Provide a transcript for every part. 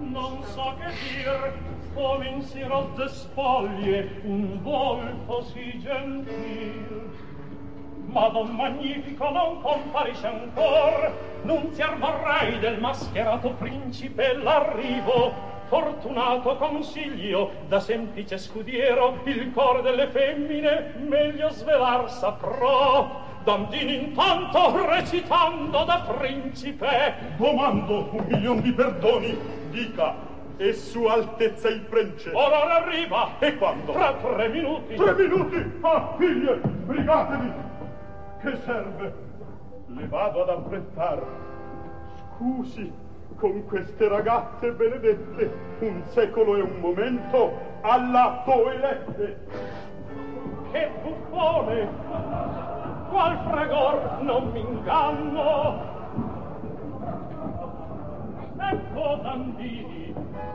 Non so che dir, come in si rotte spoglie un volto sì gentil. Ma don magnifico non comparisce ancor, nunziar vorrei del mascherato principe l'arrivo. Fortunato consiglio, da semplice scudiero, il cor delle femmine meglio svelar saprò. Dandini intanto recitando da principe. Domando 1.000.000 di perdoni, dica, e su altezza il prence? Ora arriva. E quando? Tra 3 minuti. 3 minuti? Ah, figlie, brigatevi! Che serve? Le vado ad affrettar. Scusi, con queste ragazze benedette, un secolo e un momento all'atto elette. Che buffone! Qual fragor non m'inganno. Ecco Dandini.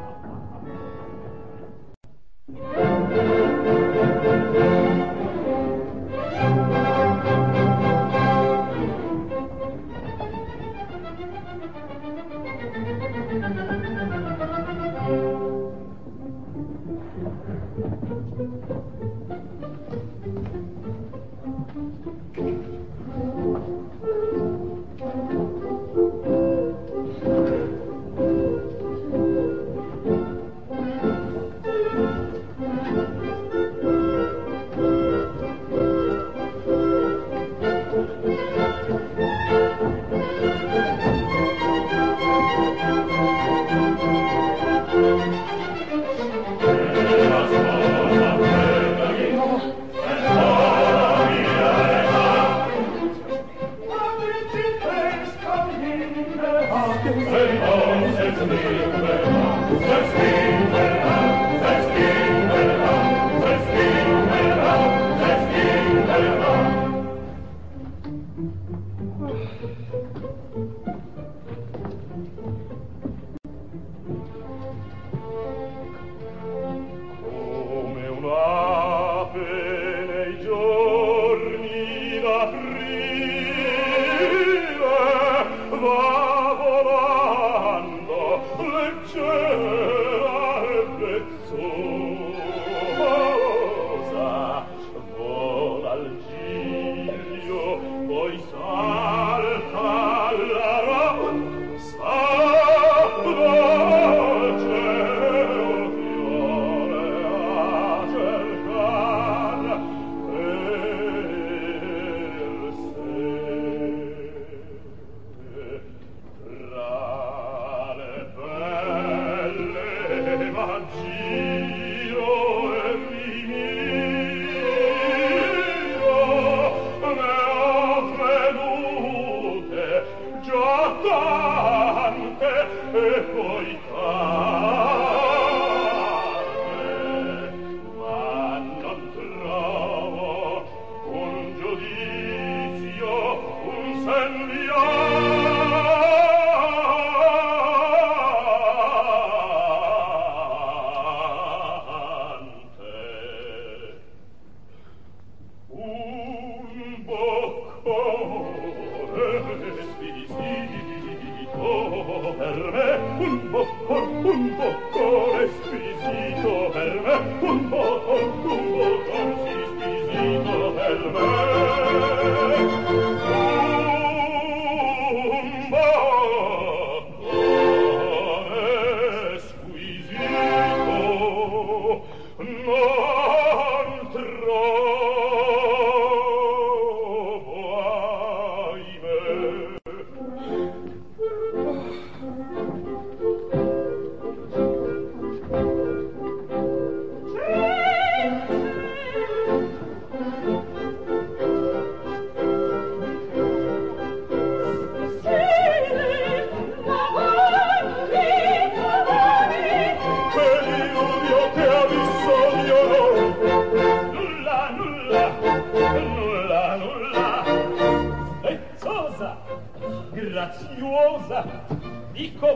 Graziosa, dico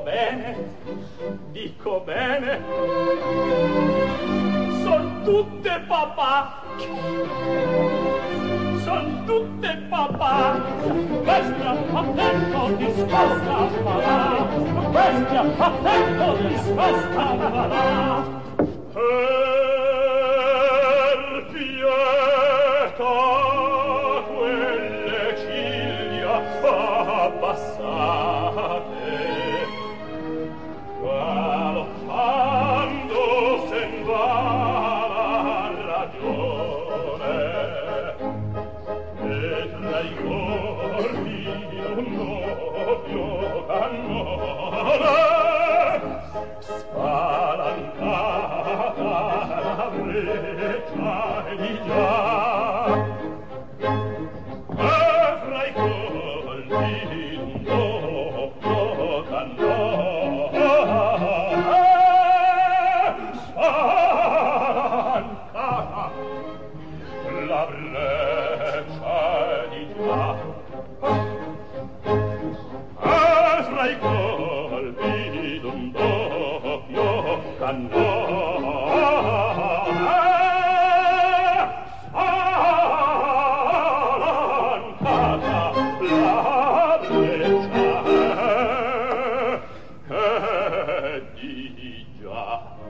bene, son tutte papà, questa attento disposta farà, bestia, attento, discosta, va là. Per pietà quelle ciglia abbassate, galoppando sen va la ragione, e tra i corpi un doppio cannone spalancata la breccia di già, e fra i colpi un doppio cannone spalancata la breccia di già, e fra i colpi d'un doppio cannone spalancata la breccia che di già.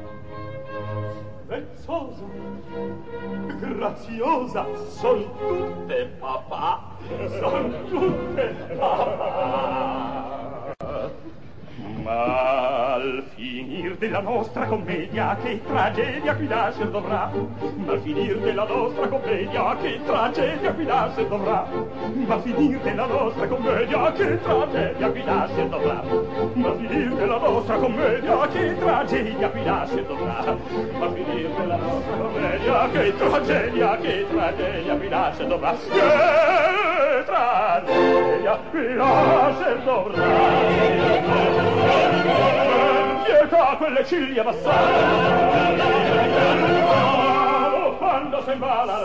Vezzosa, graziosa, son tutte papà, son tutte papà. Ma al finir della nostra commedia, che tragedia qui nascer dovrà, ma al finir della nostra commedia, che tragedia qui nascer dovrà, ma al finir della nostra commedia, che tragedia qui nascer dovrà, ma al finir della nostra commedia, che tragedia qui nascer dovrà, ma al finir della nostra commedia, che tragedia qui nascer dovrà, che tragedia qui nascer dovrà. Pietà quelle ciglia bassate, quando se va la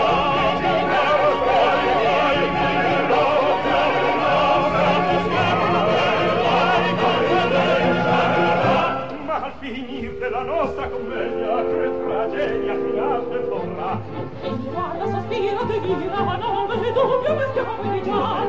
ma al finir della nostra commedia che tragedia finale dovrà. E mi guarda sospira che dirà, ma non vedo più che stiamo di già.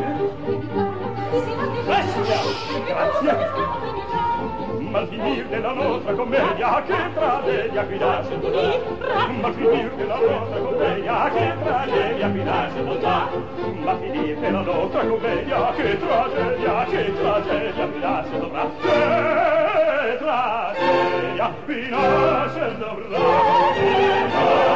Bestia, grazie. Ma al finir della nostra commedia, che tragedia qui nasce dovrà. Ma al finir della nostra commedia, che tragedia qui nasce dovrà. Ma al finir della nostra commedia, che tragedia qui nasce dovrà. Che tragedia qui nasce dovrà.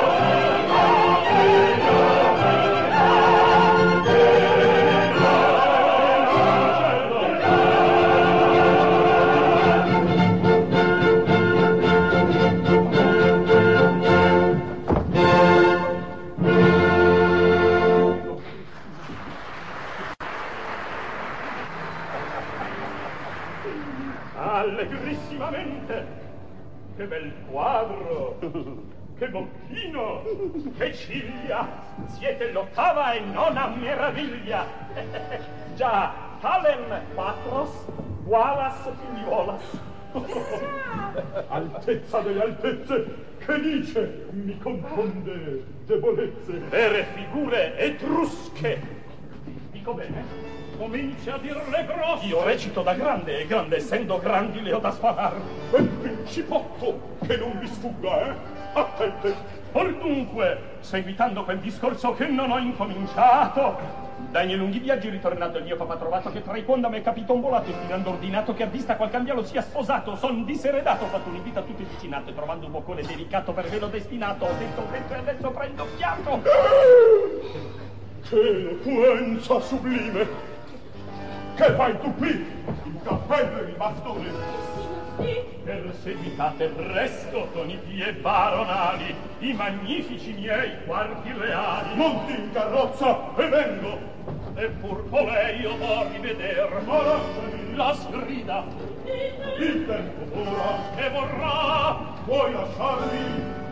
Allegrissimamente, che bel quadro, che bocchino, che ciglia, siete l'ottava e nona meraviglia. Già, talem patros, qualas figliolas. Altezza delle altezze, che dice, mi confonde debolezze. Vere figure etrusche. Dico bene? Comincia a dirle grosse. Io recito da grande, e grande essendo grandi le ho da sfanar. Quel principotto che non vi sfugga, attente. Or dunque, seguitando quel discorso che non ho incominciato, dai miei lunghi viaggi ritornato il mio papà trovato che tra i quando m'è capito un volato, stinando ordinato che a vista qual cambialo sia sposato, son diseredato, ho fatto un'invita a tutti vicinato, e trovando un boccone delicato per velo destinato, ho detto e adesso prendo fiato. Che eloquenza sublime! Che fai tu qui? Il cappello e il bastone? Perseguitate presto con i piedi baronali i magnifici miei quarti reali. Monti in carrozza e vengo. E pur volei io vorrei veder la sgrida. Il tempo ora che vorrà. Vuoi lasciarmi?